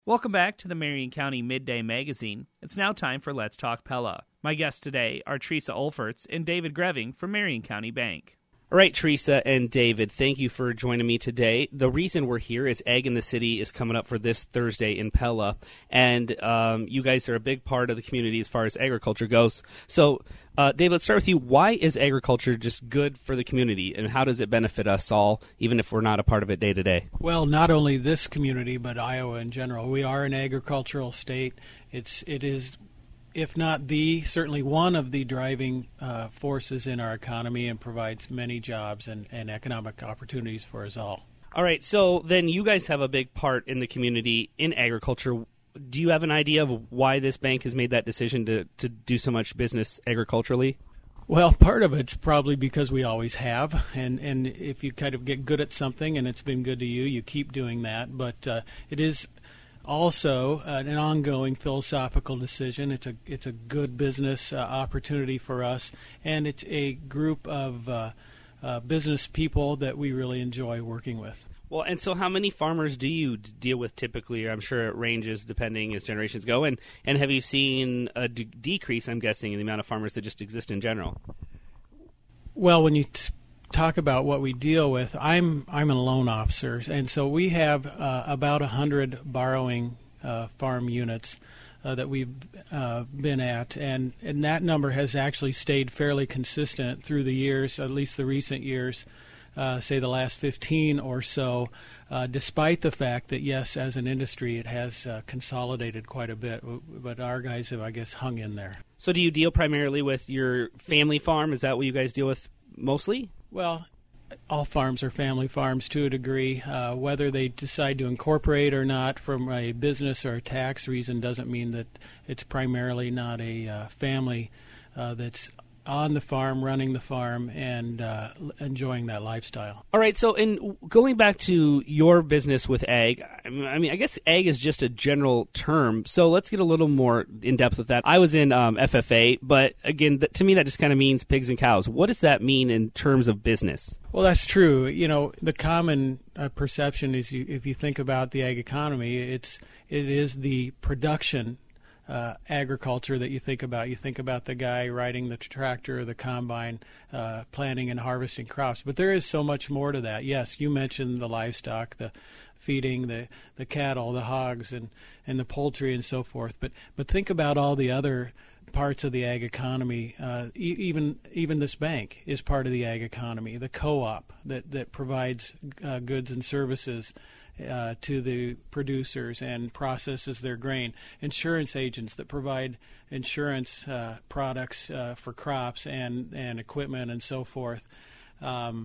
Welcome back to the Marion County Midday Magazine. It's now time for Let's Talk Pella. My guests today are Teresa Olferts and David Greving from Marion County Bank. All right, Teresa and David, thank you for joining me today. The reason we're here is Ag in the City is coming up for this Thursday in Pella, and you guys are a big part of the community as far as agriculture goes. So, David, let's start with you. Why is agriculture just good for the community, and how does it benefit us all, even if we're not a part of it day to day? Well, not only this community, but Iowa in general. We are an agricultural state. It is, if not certainly one of the driving forces in our economy, and provides many jobs and economic opportunities for us all. All right, so then you guys have a big part in the community in agriculture. Do you have an idea of why this bank has made that decision to do so much business agriculturally? Well, part of it's probably because we always have, and if you kind of get good at something and it's been good to you, you keep doing that. But it is also an ongoing philosophical decision. It's a good business opportunity for us, and it's a group of business people that we really enjoy working with. Well, and so how many farmers do you deal with typically? I'm sure it ranges depending as generations go. And have you seen a decrease, I'm guessing, in the amount of farmers that just exist in general? Well, when you talk about what we deal with, I'm a loan officer, and so we have about 100 borrowing farm units that we've been at, and that number has actually stayed fairly consistent through the years, at least the recent years. Say the last 15 or so, despite the fact that, yes, as an industry, it has consolidated quite a bit, but our guys have, I guess, hung in there. So do you deal primarily with your family farm? Is that what you guys deal with mostly? Well, all farms are family farms to a degree. Whether they decide to incorporate or not from a business or a tax reason doesn't mean that it's primarily not a family that's on the farm, running the farm, and enjoying that lifestyle. All right, so in going back to your business with ag, I mean, I guess ag is just a general term, so let's get a little more in-depth with that. I was in FFA, but again, to me that just kind of means pigs and cows. What does that mean in terms of business? Well, that's true. You know, the common perception is if you think about the ag economy, it is the production agriculture that you think about. You think about the guy riding the tractor or the combine, planting and harvesting crops. But there is so much more to that. Yes, you mentioned the livestock, the feeding, the cattle, the hogs, and the poultry and so forth. But think about all the other parts of the ag economy. Even this bank is part of the ag economy. The co-op that provides goods and services to the producers and processes their grain, insurance agents that provide insurance products for crops and equipment and so forth, our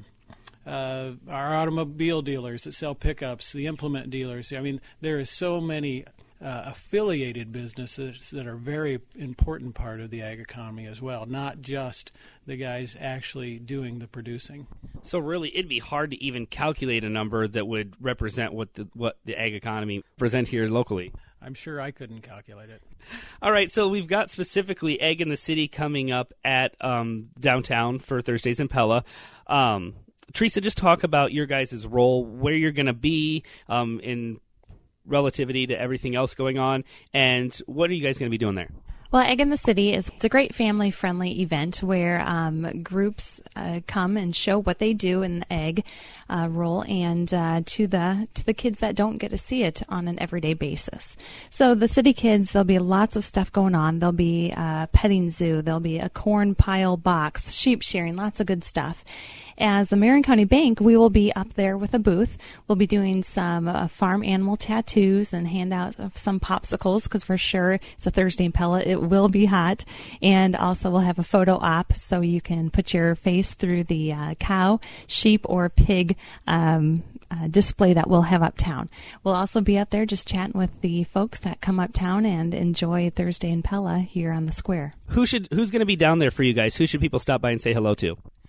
automobile dealers that sell pickups, the implement dealers. I mean, there is so many affiliated businesses that are a very important part of the ag economy as well, not just the guys actually doing the producing. So really, it'd be hard to even calculate a number that would represent what the ag economy present here locally. I'm sure I couldn't calculate it. All right, so we've got specifically Ag in the City coming up at downtown for Thursdays in Pella. Teresa, just talk about your guys' role, where you're going to be in relativity to everything else going on, and what are you guys going to be doing there? Well, Ag in the City it's a great family-friendly event where groups come and show what they do in the ag role, and to the kids that don't get to see it on an everyday basis. So the city kids, there'll be lots of stuff going on. There'll be a petting zoo. There'll be a corn pile box, sheep shearing, lots of good stuff. As the Marion County Bank, we will be up there with a booth. We'll be doing some farm animal tattoos and handouts of some popsicles, because for sure it's a Thursday in Pella. It will be hot. And also we'll have a photo op so you can put your face through the cow, sheep, or pig display that we'll have uptown. We'll also be up there just chatting with the folks that come uptown and enjoy Thursday in Pella here on the square. Who's going to be down there for you guys? Who should people stop by and say hello to?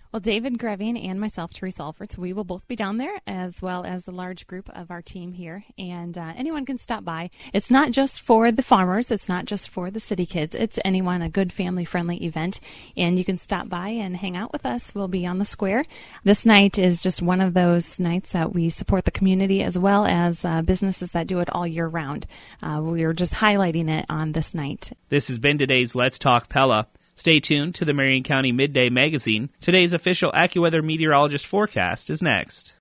Well, David Greving and myself, Teresa Alferts, we will both be down there, as well as a large group of our team here. And anyone can stop by. It's not just for the farmers. It's not just for the city kids. It's anyone, a good family-friendly event. And you can stop by and hang out with us. We'll be on the square. This night is just one of those nights that we support the community as well as businesses that do it all year round. We are just highlighting it on this night. This has been today's Let's Talk Pella. Stay tuned to the Marion County Midday Magazine. Today's official AccuWeather meteorologist forecast is next.